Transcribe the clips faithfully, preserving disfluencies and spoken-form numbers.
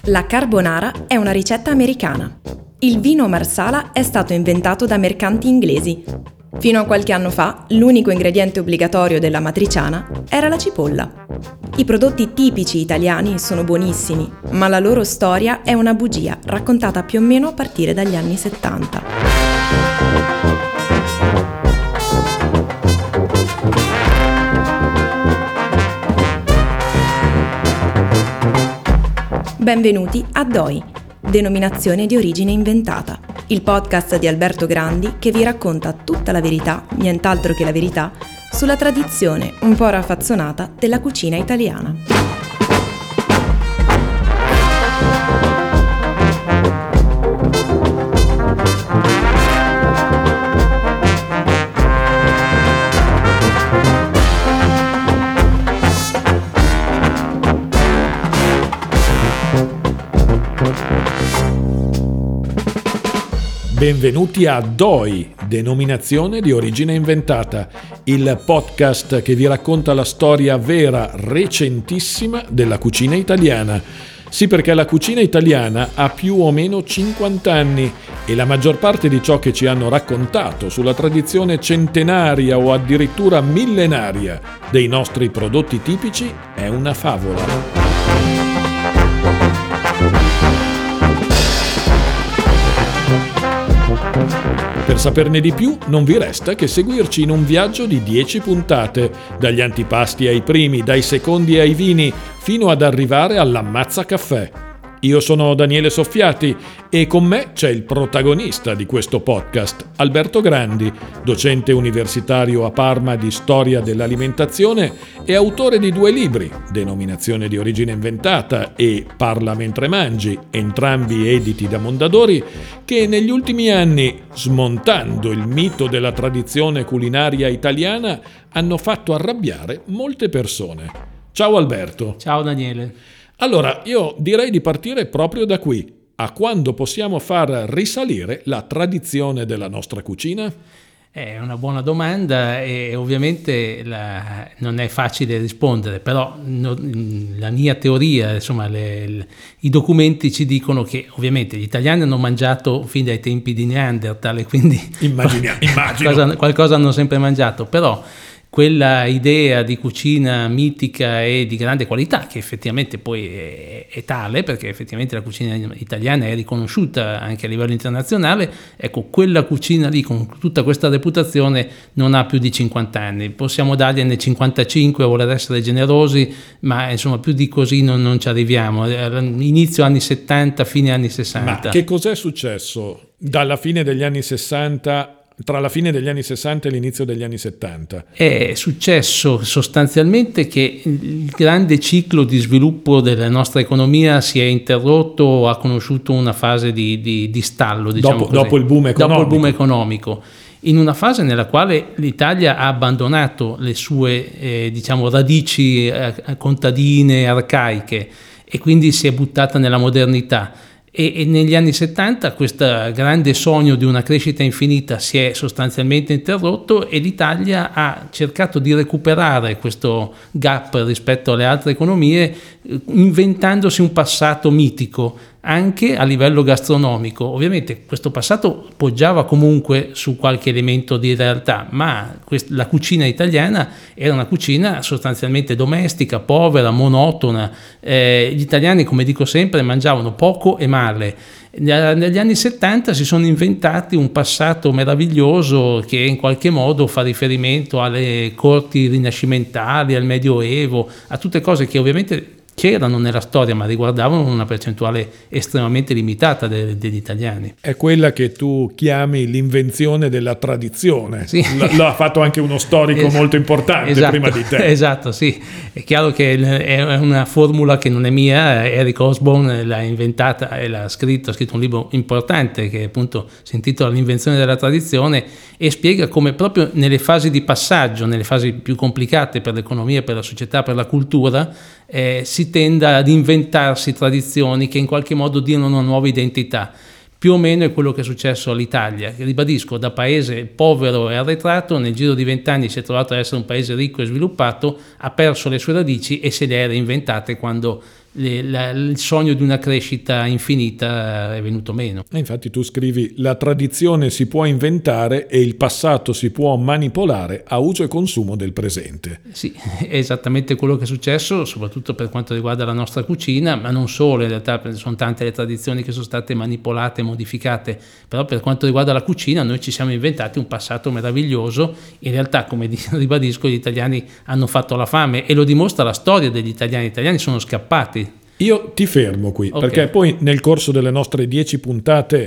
La carbonara è una ricetta americana. Il vino Marsala è stato inventato da mercanti inglesi. Fino a qualche anno fa, l'unico ingrediente obbligatorio della matriciana era la cipolla. I prodotti tipici italiani sono buonissimi, ma la loro storia è una bugia raccontata più o meno a partire dagli anni settanta. Benvenuti a D O I, denominazione di origine inventata, il podcast di Alberto Grandi che vi racconta tutta la verità, nient'altro che la verità, sulla tradizione un po' raffazzonata della cucina italiana. Benvenuti a D O I, denominazione di origine inventata, il podcast che vi racconta la storia vera, recentissima della cucina italiana. Sì, perché la cucina italiana ha più o meno cinquanta anni e la maggior parte di ciò che ci hanno raccontato sulla tradizione centenaria o addirittura millenaria dei nostri prodotti tipici è una favola. Per saperne di più non vi resta che seguirci in un viaggio di dieci puntate, dagli antipasti ai primi, dai secondi ai vini, fino ad arrivare all'ammazza caffè. Io sono Daniele Soffiati e con me c'è il protagonista di questo podcast, Alberto Grandi, docente universitario a Parma di storia dell'alimentazione e autore di due libri, Denominazione di origine inventata e Parla mentre mangi, entrambi editi da Mondadori, che negli ultimi anni, smontando il mito della tradizione culinaria italiana, hanno fatto arrabbiare molte persone. Ciao Alberto. Ciao Daniele. Allora, io direi di partire proprio da qui. A quando possiamo far risalire la tradizione della nostra cucina? È una buona domanda e ovviamente la, non è facile rispondere, però no, la mia teoria, insomma, le, le, i documenti ci dicono che ovviamente gli italiani hanno mangiato fin dai tempi di Neanderthal, quindi Immagina, immagino. Qualcosa, qualcosa hanno sempre mangiato, però quella idea di cucina mitica e di grande qualità, che effettivamente poi è, è tale, perché effettivamente la cucina italiana è riconosciuta anche a livello internazionale, ecco, quella cucina lì con tutta questa reputazione non ha più di cinquanta anni, possiamo dargliene cinquantacinque a voler essere generosi, ma insomma più di così non, non ci arriviamo, inizio anni settanta, fine anni sessanta. Ma che cos'è successo dalla fine degli anni sessanta? Tra la fine degli anni sessanta e l'inizio degli anni settanta? È successo sostanzialmente che il grande ciclo di sviluppo della nostra economia si è interrotto o ha conosciuto una fase di, di, di stallo, diciamo dopo, così. dopo il boom economico. Dopo il boom economico, in una fase nella quale l'Italia ha abbandonato le sue eh, diciamo radici eh, contadine, arcaiche, e quindi si è buttata nella modernità. E, e negli anni settanta questo grande sogno di una crescita infinita si è sostanzialmente interrotto e l'Italia ha cercato di recuperare questo gap rispetto alle altre economie inventandosi un passato mitico anche a livello gastronomico. Ovviamente questo passato poggiava comunque su qualche elemento di realtà, ma quest- la cucina italiana era una cucina sostanzialmente domestica, povera, monotona. Eh, gli italiani, come dico sempre, mangiavano poco e male. Negli anni settanta si sono inventati un passato meraviglioso che in qualche modo fa riferimento alle corti rinascimentali, al Medioevo, a tutte cose che ovviamente c'erano nella storia ma riguardavano una percentuale estremamente limitata de- degli italiani. È quella che tu chiami l'invenzione della tradizione. Sì. L- l'ha fatto anche uno storico es- molto importante esatto, prima di te. Esatto, sì. È chiaro che è una formula che non è mia, Eric Hobsbawm l'ha inventata e l'ha scritto, ha scritto un libro importante che appunto si intitola L'invenzione della tradizione e spiega come proprio nelle fasi di passaggio, nelle fasi più complicate per l'economia, per la società, per la cultura, eh, si tenda ad inventarsi tradizioni che in qualche modo diano una nuova identità. Più o meno è quello che è successo all'Italia, che ribadisco, da paese povero e arretrato, nel giro di vent'anni si è trovato ad essere un paese ricco e sviluppato, ha perso le sue radici e se le è reinventate quando le, la, il sogno di una crescita infinita è venuto meno. E infatti tu scrivi: la tradizione si può inventare e il passato si può manipolare a uso e consumo del presente. Sì, è esattamente quello che è successo, soprattutto per quanto riguarda la nostra cucina, ma non solo, in realtà sono tante le tradizioni che sono state manipolate e modificate, però per quanto riguarda la cucina noi ci siamo inventati un passato meraviglioso. In realtà, come ribadisco, gli italiani hanno fatto la fame e lo dimostra la storia degli italiani. Gli italiani sono scappati. Io ti fermo qui, okay, perché poi nel corso delle nostre dieci puntate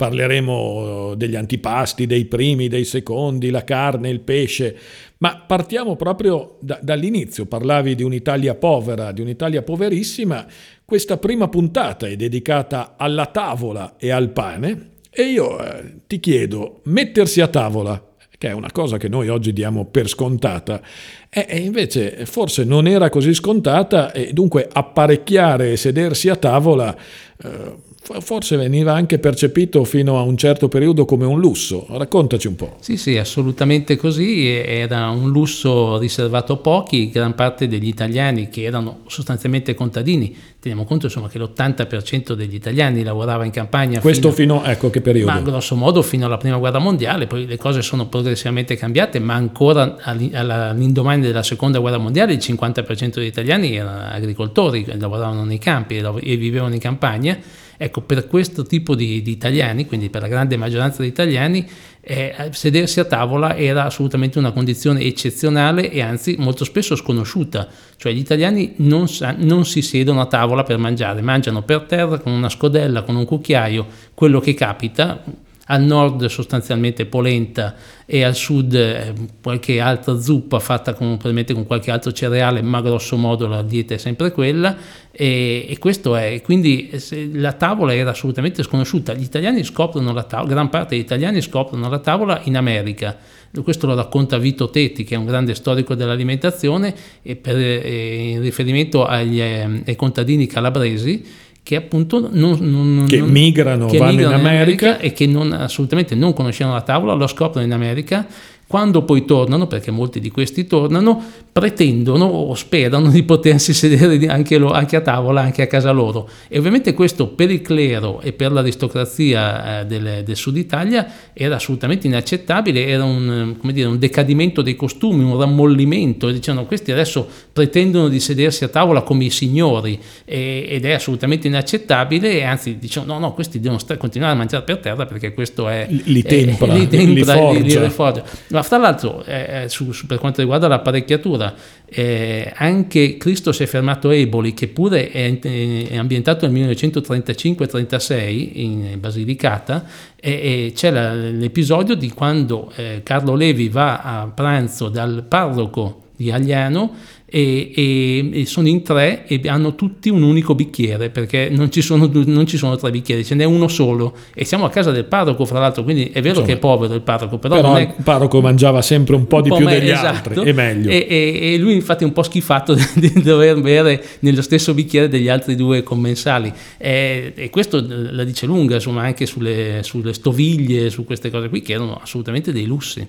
parleremo degli antipasti, dei primi, dei secondi, la carne, il pesce, ma partiamo proprio da, dall'inizio. Parlavi di un'Italia povera, di un'Italia poverissima. Questa prima puntata è dedicata alla tavola e al pane e io eh, ti chiedo: mettersi a tavola, che è una cosa che noi oggi diamo per scontata, e invece forse non era così scontata, e dunque apparecchiare e sedersi a tavola eh, forse veniva anche percepito fino a un certo periodo come un lusso. Raccontaci un po'. Sì, sì, assolutamente così. Era un lusso riservato a pochi. Gran parte degli italiani, che erano sostanzialmente contadini, teniamo conto insomma che l'ottanta per cento degli italiani lavorava in campagna. Questo fino, fino ecco che periodo? Ma grosso modo fino alla prima guerra mondiale. Poi le cose sono progressivamente cambiate, ma ancora all'indomani della seconda guerra mondiale il cinquanta per cento degli italiani erano agricoltori, lavoravano nei campi e vivevano in campagna. Ecco, per questo tipo di, di italiani, quindi per la grande maggioranza degli italiani, eh, sedersi a tavola era assolutamente una condizione eccezionale e anzi molto spesso sconosciuta. Cioè gli italiani non, sa, non si siedono a tavola per mangiare, mangiano per terra con una scodella, con un cucchiaio, quello che capita. Al nord sostanzialmente polenta e al sud eh, qualche altra zuppa fatta con, probabilmente con qualche altro cereale, ma grosso modo la dieta è sempre quella, e, e questo è, quindi la tavola era assolutamente sconosciuta. Gli italiani scoprono la tavola, gran parte degli italiani scoprono la tavola in America. Questo lo racconta Vito Tetti, che è un grande storico dell'alimentazione, e per, eh, in riferimento agli, eh, ai contadini calabresi, che appunto non, non, che non, migrano, che vanno migrano in America. in America e che non, assolutamente non conoscevano la tavola, lo scoprono in America. Quando poi tornano, perché molti di questi tornano, pretendono o sperano di potersi sedere anche, lo, anche a tavola, anche a casa loro. E ovviamente questo per il clero e per l'aristocrazia eh, del, del sud Italia era assolutamente inaccettabile, era un, come dire, un decadimento dei costumi, un rammollimento. Dicevano: questi adesso pretendono di sedersi a tavola come i signori, e, ed è assolutamente inaccettabile, e anzi dicevano: no, no, questi devono st- continuare a mangiare per terra, perché questo è... Li tempra, è, li, tempra li forgia. Li, li riforgia. Ma fra l'altro, eh, su, su, per quanto riguarda l'apparecchiatura, eh, anche Cristo si è fermato a Eboli, che pure è, è ambientato nel millenovecentotrentacinque trentasei in Basilicata, e, e c'è la, l'episodio di quando eh, Carlo Levi va a pranzo dal parroco di Agliano, e, e, e sono in tre e hanno tutti un unico bicchiere, perché non ci sono, non ci sono tre bicchieri, ce n'è uno solo, e siamo a casa del parroco, fra l'altro, quindi è vero, insomma, che è povero il parroco, però, però non è... il parroco mangiava sempre un po' di un po più me- degli esatto. altri, è meglio, e, e, e lui infatti è un po' schifato di dover bere nello stesso bicchiere degli altri due commensali, e, e questo la dice lunga, insomma, anche sulle, sulle stoviglie, su queste cose qui, che erano assolutamente dei lussi.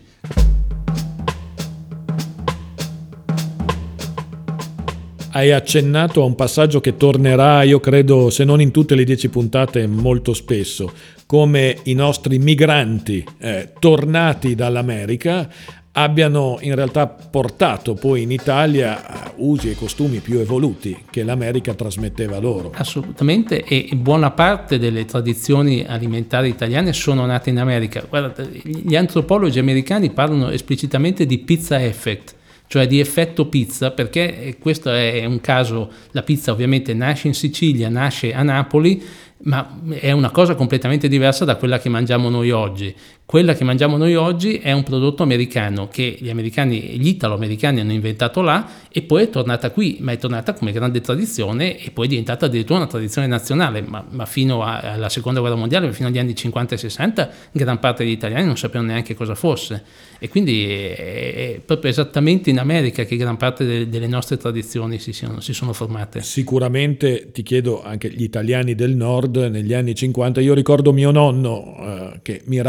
Hai accennato a un passaggio che tornerà, io credo, se non in tutte le dieci puntate, molto spesso, come i nostri migranti eh, tornati dall'America abbiano in realtà portato poi in Italia usi e costumi più evoluti che l'America trasmetteva loro. Assolutamente, e buona parte delle tradizioni alimentari italiane sono nate in America. Guarda, gli antropologi americani parlano esplicitamente di pizza effect, cioè di effetto pizza, perché questo è un caso. La pizza ovviamente nasce in Sicilia, nasce a Napoli, ma è una cosa completamente diversa da quella che mangiamo noi oggi. Quella che mangiamo noi oggi è un prodotto americano che gli americani, gli italo-americani hanno inventato là, e poi è tornata qui, ma è tornata come grande tradizione e poi è diventata addirittura una tradizione nazionale, ma, ma fino a, alla seconda guerra mondiale, fino agli anni cinquanta e sessanta, gran parte degli italiani non sapevano neanche cosa fosse, e quindi è, è proprio esattamente in America che gran parte de, delle nostre tradizioni si sono, si sono formate. Sicuramente, ti chiedo, anche gli italiani del nord negli anni cinquanta, io ricordo mio nonno eh, che mi raccontava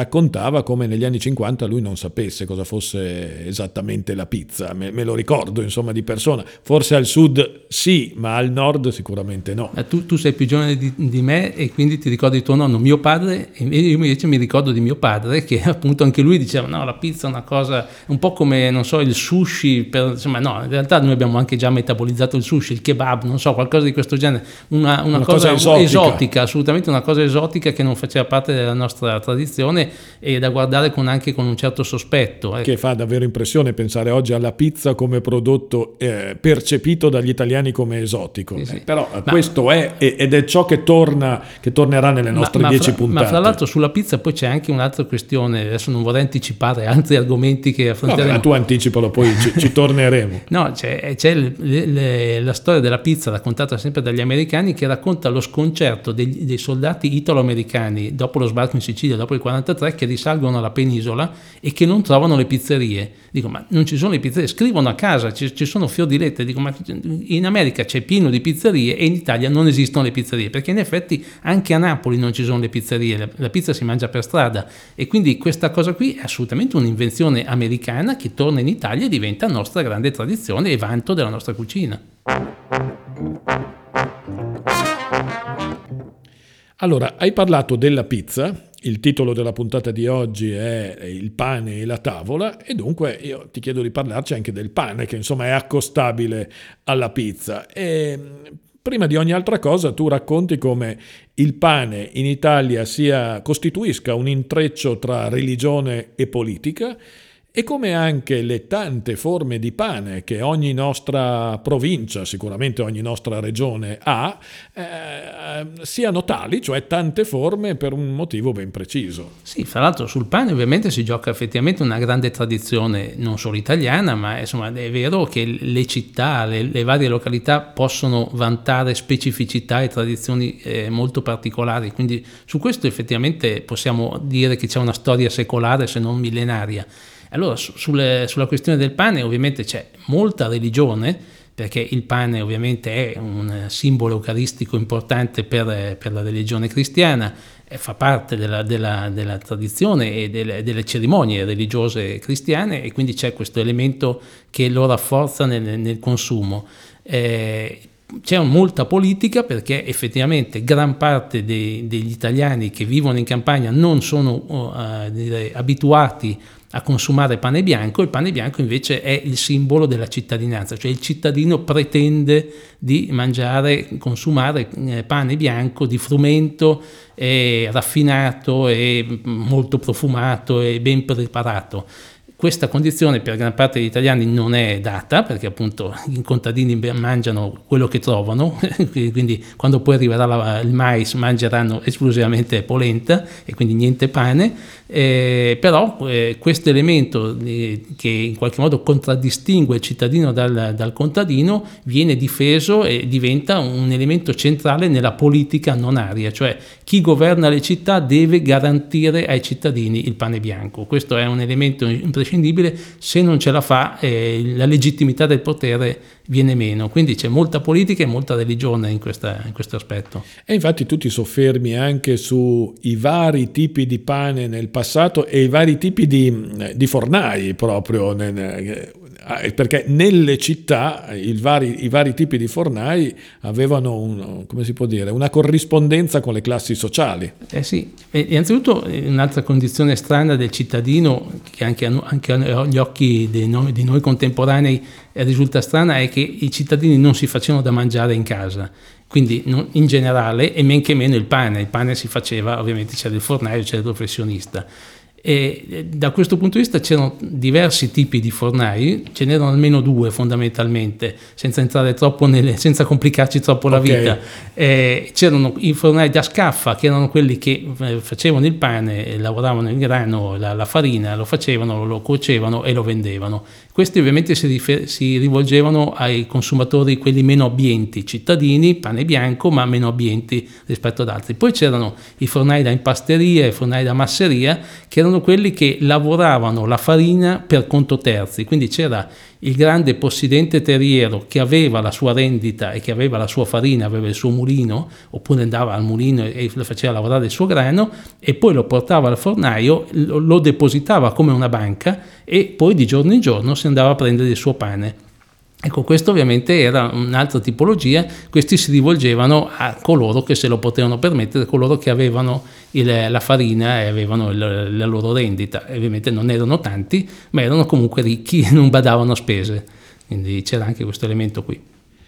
sembrava come negli anni cinquanta lui non sapesse cosa fosse esattamente la pizza, me, me lo ricordo insomma di persona, forse al sud sì, ma al nord sicuramente no. Eh, tu, tu sei più giovane di, di me e quindi ti ricordi di tuo nonno. Mio padre, io invece mi ricordo di mio padre che appunto anche lui diceva no, la pizza è una cosa un po' come, non so, il sushi, per, insomma no, in realtà noi abbiamo anche già metabolizzato il sushi, il kebab, non so, qualcosa di questo genere, una, una, una cosa, cosa esotica. esotica, assolutamente una cosa esotica che non faceva parte della nostra tradizione e da guardare con, anche con un certo sospetto. Eh. Che fa davvero impressione pensare oggi alla pizza come prodotto eh, percepito dagli italiani come esotico, sì, sì. Eh, però ma, questo è ed è ciò che torna che tornerà nelle nostre ma, dieci ma fra, puntate. Ma fra l'altro sulla pizza poi c'è anche un'altra questione, adesso non vorrei anticipare altri argomenti che affronteremo. Vabbè, tu anticipalo, poi ci, ci torneremo. No, c'è, c'è le, le, la storia della pizza raccontata sempre dagli americani, che racconta lo sconcerto dei, dei soldati italo-americani dopo lo sbarco in Sicilia, dopo il quarantatré, che risalgono alla penisola e che non trovano le pizzerie. Dico, ma non ci sono le pizzerie? Scrivono a casa, ci, ci sono fior di lettere. Dico, ma in America c'è pieno di pizzerie e in Italia non esistono le pizzerie, perché in effetti anche a Napoli non ci sono le pizzerie, la, la pizza si mangia per strada, e quindi questa cosa qui è assolutamente un'invenzione americana che torna in Italia e diventa nostra grande tradizione e vanto della nostra cucina. Allora, hai parlato della pizza, il titolo della puntata di oggi è Il pane e la tavola, e dunque io ti chiedo di parlarci anche del pane, che insomma è accostabile alla pizza. E prima di ogni altra cosa tu racconti come il pane in Italia sia, costituisca un intreccio tra religione e politica, e come anche le tante forme di pane che ogni nostra provincia, sicuramente ogni nostra regione ha, eh, siano tali, cioè tante forme per un motivo ben preciso. Sì, fra l'altro sul pane ovviamente si gioca effettivamente una grande tradizione, non solo italiana, ma insomma è vero che le città, le, le varie località possono vantare specificità e tradizioni eh, molto particolari, quindi su questo effettivamente possiamo dire che c'è una storia secolare, se non millenaria. Allora, su, sulle, sulla questione del pane ovviamente c'è molta religione, perché il pane ovviamente è un simbolo eucaristico importante per, per la religione cristiana, e fa parte della, della, della tradizione e delle, delle cerimonie religiose cristiane, e quindi c'è questo elemento che lo rafforza nel, nel consumo. Eh, C'è molta politica, perché effettivamente gran parte dei, degli italiani che vivono in campagna non sono uh, direi, abituati a consumare pane bianco. Il pane bianco invece è il simbolo della cittadinanza, cioè il cittadino pretende di mangiare, consumare pane bianco di frumento, eh, raffinato e molto profumato e ben preparato. Questa condizione per gran parte degli italiani non è data, perché appunto i contadini mangiano quello che trovano, quindi quando poi arriverà la, il mais mangeranno esclusivamente polenta e quindi niente pane, eh, però eh, questo elemento eh, che in qualche modo contraddistingue il cittadino dal, dal contadino viene difeso e diventa un elemento centrale nella politica non aria, cioè chi governa le città deve garantire ai cittadini il pane bianco. Questo è un elemento imprescindibile. Se non ce la fa, eh, la legittimità del potere viene meno, quindi c'è molta politica e molta religione in, questa, in questo aspetto. E infatti tu ti soffermi anche sui vari tipi di pane nel passato e i vari tipi di, di fornai proprio, nel, perché nelle città il vari, i vari tipi di fornai avevano un, come si può dire, una corrispondenza con le classi sociali. Eh sì, e innanzitutto un'altra condizione strana del cittadino, che anche, anche agli occhi di noi, di noi contemporanei risulta strana, è che i cittadini non si facevano da mangiare in casa, quindi non, in generale, e men che meno il pane. Il pane si faceva, ovviamente c'era il fornaio, c'era il professionista. E da questo punto di vista c'erano diversi tipi di fornai, ce n'erano almeno due fondamentalmente, senza entrare troppo nelle, senza complicarci troppo la okay. vita. Eh, c'erano i fornai da scaffa, che erano quelli che facevano il pane, lavoravano il grano, la, la farina, lo facevano, lo cuocevano e lo vendevano. Questi ovviamente si, rifer- si rivolgevano ai consumatori, quelli meno abbienti, cittadini, pane bianco, ma meno abbienti rispetto ad altri. Poi c'erano i fornai da impasteria e i fornai da masseria, che erano erano quelli che lavoravano la farina per conto terzi, quindi c'era il grande possidente terriero che aveva la sua rendita e che aveva la sua farina, aveva il suo mulino, oppure andava al mulino e lo faceva lavorare il suo grano e poi lo portava al fornaio, lo depositava come una banca e poi di giorno in giorno si andava a prendere il suo pane. Ecco, questo ovviamente era un'altra tipologia, questi si rivolgevano a coloro che se lo potevano permettere, coloro che avevano il, la farina e avevano il, la loro rendita. Ovviamente non erano tanti, ma erano comunque ricchi e non badavano a spese, quindi c'era anche questo elemento qui.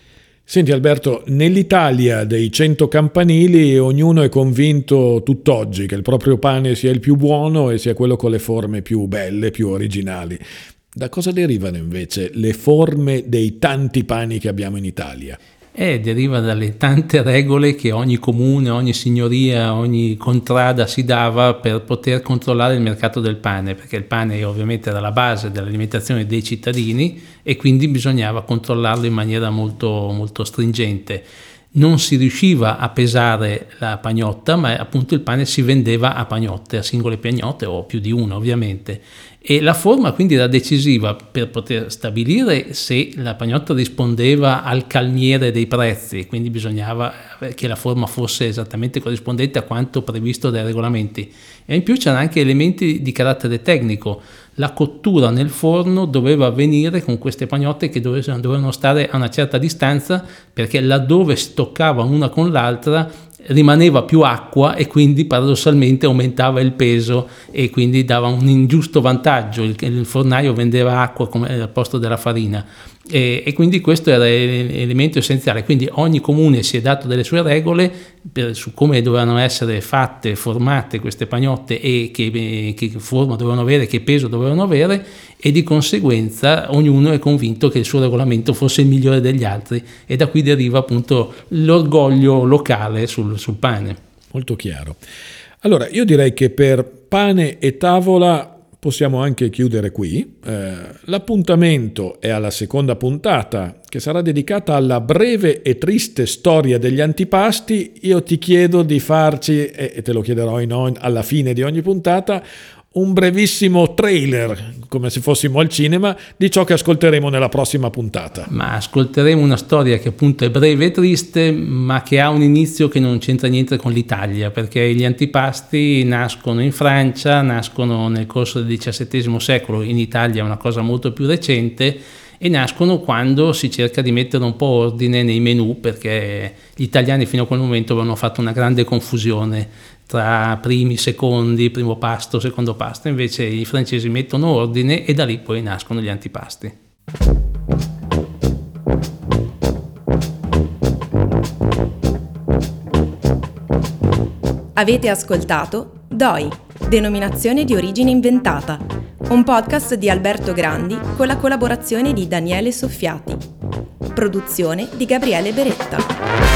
Senti Alberto, nell'Italia dei cento campanili ognuno è convinto tutt'oggi che il proprio pane sia il più buono e sia quello con le forme più belle, più originali. Da cosa derivano invece le forme dei tanti pani che abbiamo in Italia? Eh, deriva dalle tante regole che ogni comune, ogni signoria, ogni contrada si dava per poter controllare il mercato del pane, perché il pane ovviamente era la base dell'alimentazione dei cittadini e quindi bisognava controllarlo in maniera molto, molto stringente. Non si riusciva a pesare la pagnotta, ma appunto il pane si vendeva a pagnotte, a singole pagnotte o più di una ovviamente. E la forma quindi era decisiva per poter stabilire se la pagnotta rispondeva al calmiere dei prezzi, quindi bisognava che la forma fosse esattamente corrispondente a quanto previsto dai regolamenti. E in più c'erano anche elementi di carattere tecnico. La cottura nel forno doveva avvenire con queste pagnotte che dovevano stare a una certa distanza, perché laddove si toccava una con l'altra rimaneva più acqua e quindi paradossalmente aumentava il peso e quindi dava un ingiusto vantaggio, il, il fornaio vendeva acqua come al posto della farina e, e quindi questo era l'elemento essenziale. Quindi ogni comune si è dato delle sue regole per, su come dovevano essere fatte, formate queste pagnotte e che, che forma dovevano avere, che peso dovevano avere, e di conseguenza ognuno è convinto che il suo regolamento fosse il migliore degli altri e da qui deriva appunto l'orgoglio locale sul, sul pane. Molto chiaro. Allora io direi che per pane e tavola possiamo anche chiudere qui. Eh, l'appuntamento è alla seconda puntata che sarà dedicata alla breve e triste storia degli antipasti. Io ti chiedo di farci, e te lo chiederò in ogni, alla fine di ogni puntata, un brevissimo trailer, come se fossimo al cinema, di ciò che ascolteremo nella prossima puntata. Ma ascolteremo una storia che appunto è breve e triste, ma che ha un inizio che non c'entra niente con l'Italia, perché gli antipasti nascono in Francia, nascono nel corso del diciassettesimo secolo, in Italia è una cosa molto più recente, e nascono quando si cerca di mettere un po' ordine nei menù, perché gli italiani fino a quel momento avevano fatto una grande confusione tra primi, secondi, primo pasto, secondo pasto. Invece i francesi mettono ordine e da lì poi nascono gli antipasti. Avete ascoltato D O I, denominazione di origine inventata, un podcast di Alberto Grandi con la collaborazione di Daniele Soffiati. Produzione di Gabriele Beretta.